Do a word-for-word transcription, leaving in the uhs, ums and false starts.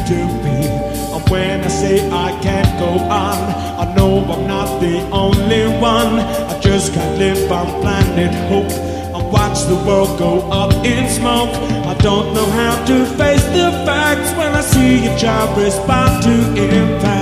to be. And when I say I can't go on, I know I'm not the only one. I just can't live on planet Hope and watch the world go up in smoke. I don't know how to face the facts when I see a child respond to impact.